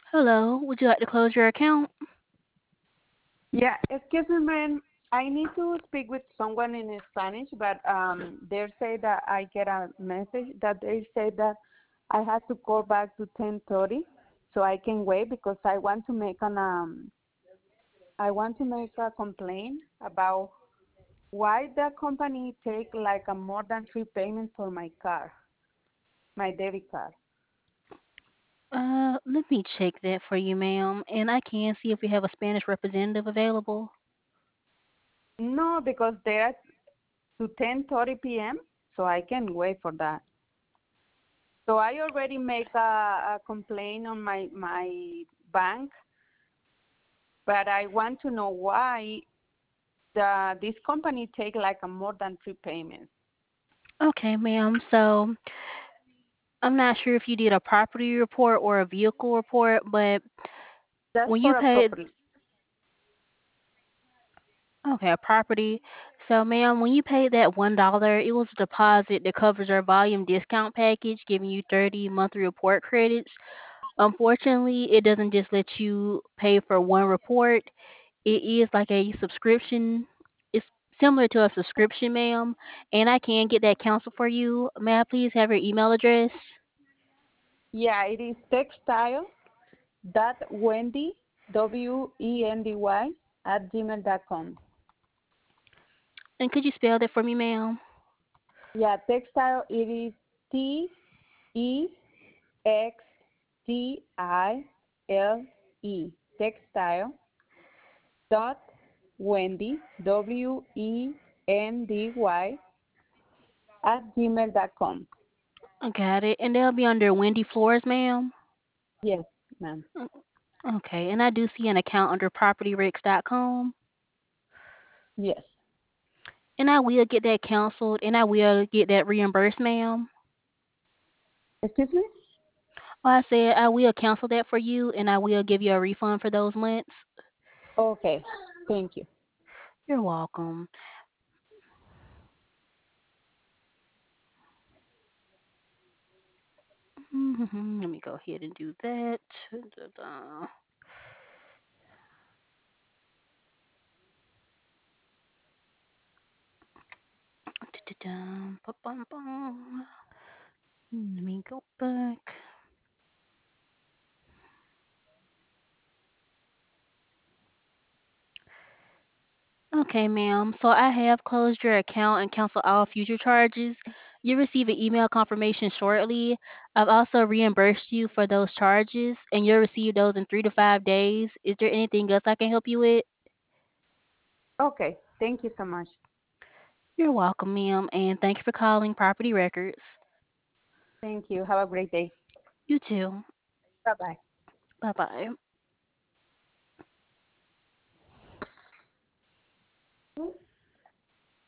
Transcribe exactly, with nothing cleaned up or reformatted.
Hello, would you like to close your account? Yeah, excuse me, ma'am. I need to speak with someone in Spanish, but um, they say that I get a message that they say that I have to call back to ten thirty, so I can wait because I want to make an um, I want to make a complaint about why the company take like a more than three payments for my car, my debit card. Uh, let me check that for you, ma'am. And I can see if we have a Spanish representative available. No, because they're to ten thirty p m, so I can wait for that. So I already make a, a complaint on my my bank, but I want to know why the this company take like a more than three payments. Okay, ma'am. So I'm not sure if you did a property report or a vehicle report, but That's when you for a paid, property. okay, a property. So, ma'am, when you paid that one dollar, it was a deposit that covers our volume discount package, giving you thirty monthly report credits. Unfortunately, it doesn't just let you pay for one report. It is like a subscription. It's similar to a subscription, ma'am, and I can get that canceled for you. May I please have your email address? Yeah, it is textile dot Wendy W E N D Y at gmail dot com. And could you spell that for me, ma'am? Yeah, textile it is T E X T I L E textile dot Wendy W E N D Y at gmail dot com. I got it. And they'll be under Wendy Floors, ma'am. Yes, ma'am. Mm, okay, and I do see an account under property rex dot com. Yes. And I will get that canceled and I will get that reimbursed, ma'am. Excuse me? Well, I said I will cancel that for you and I will give you a refund for those months. Okay. Thank you. You're welcome. Let me go ahead and do that. Da-da. Da-da-da. Ba-bum-bum. Let me go back. Okay, ma'am. So I have closed your account and canceled all future charges. You'll receive an email confirmation shortly. I've also reimbursed you for those charges, and you'll receive those in three to five days. Is there anything else I can help you with? Okay. Thank you so much. You're welcome, ma'am, and thank you for calling Property Records. Thank you. Have a great day. You too. Bye bye. Bye bye.